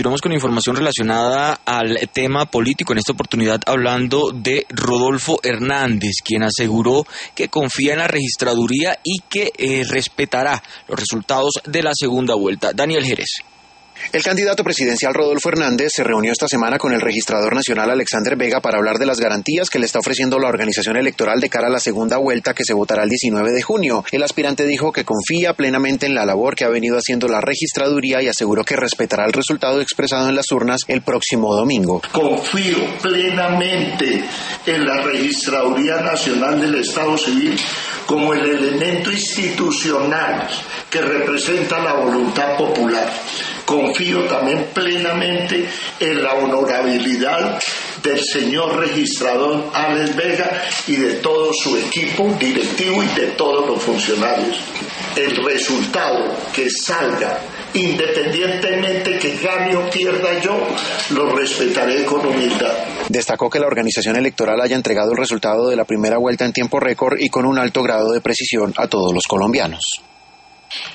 Continuamos con información relacionada al tema político, en esta oportunidad hablando de Rodolfo Hernández, quien aseguró que confía en la registraduría y que respetará los resultados de la segunda vuelta. Daniel Jerez. El candidato presidencial Rodolfo Hernández se reunió esta semana con el registrador nacional Alexander Vega para hablar de las garantías que le está ofreciendo la organización electoral de cara a la segunda vuelta que se votará el 19 de junio. El aspirante dijo que confía plenamente en la labor que ha venido haciendo la registraduría y aseguró que respetará el resultado expresado en las urnas el próximo domingo. Confío plenamente en la Registraduría Nacional del Estado Civil como el elemento institucional que representa la voluntad popular. Confío también plenamente en la honorabilidad del señor registrador Alex Vega y de todo su equipo directivo y de todos los funcionarios. El resultado que salga, independientemente que gane o pierda yo, lo respetaré con humildad. Destacó que la organización electoral haya entregado el resultado de la primera vuelta en tiempo récord y con un alto grado de precisión a todos los colombianos.